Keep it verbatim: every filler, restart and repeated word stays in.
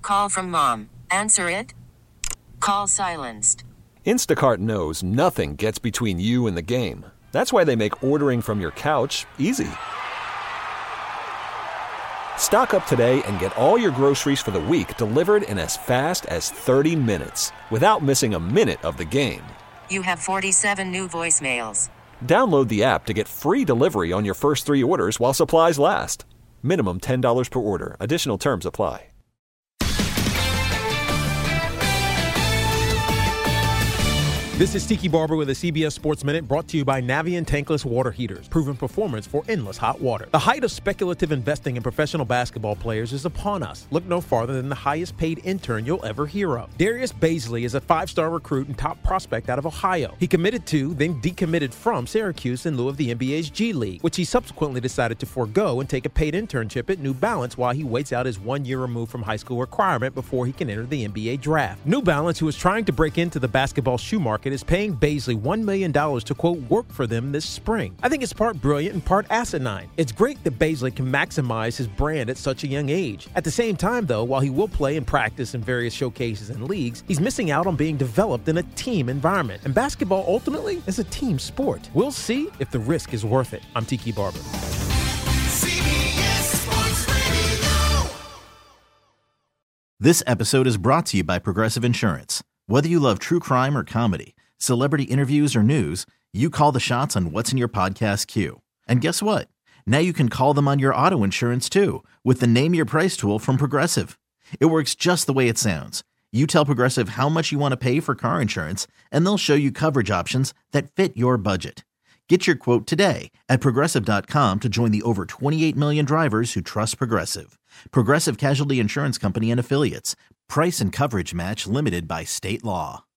call from mom. Answer it. Call silenced. Instacart knows nothing gets between you and the game. That's why they make ordering from your couch easy. Stock up today and get all your groceries for the week delivered in as fast as thirty minutes without missing a minute of the game. You have forty-seven new voicemails. Download the app to get free delivery on your first three orders while supplies last. Minimum ten dollars per order. Additional terms apply. This is Tiki Barber with a C B S Sports Minute brought to you by Navien Tankless Water Heaters, proven performance for endless hot water. The height of speculative investing in professional basketball players is upon us. Look no farther than the highest paid intern you'll ever hear of. Darius Baisley is a five-star recruit and top prospect out of Ohio. He committed to, then decommitted from Syracuse in lieu of the N B A's G League, which he subsequently decided to forego and take a paid internship at New Balance while he waits out his one-year removed from high school requirement before he can enter the N B A draft. New Balance, who is trying to break into the basketball shoe market, is paying Baisley one million dollars to, quote, work for them this spring. I think it's part brilliant and part asinine. It's great that Baisley can maximize his brand at such a young age. At the same time, though, while he will play and practice in various showcases and leagues, he's missing out on being developed in a team environment. And basketball, ultimately, is a team sport. We'll see if the risk is worth it. I'm Tiki Barber. This episode is brought to you by Progressive Insurance. Whether you love true crime or comedy, celebrity interviews or news, you call the shots on what's in your podcast queue. And guess what? Now you can call them on your auto insurance too with the Name Your Price tool from Progressive. It works just the way it sounds. You tell Progressive how much you want to pay for car insurance, and they'll show you coverage options that fit your budget. Get your quote today at Progressive dot com to join the over twenty-eight million drivers who trust Progressive. Progressive Casualty Insurance Company and Affiliates. Price and coverage match limited by state law.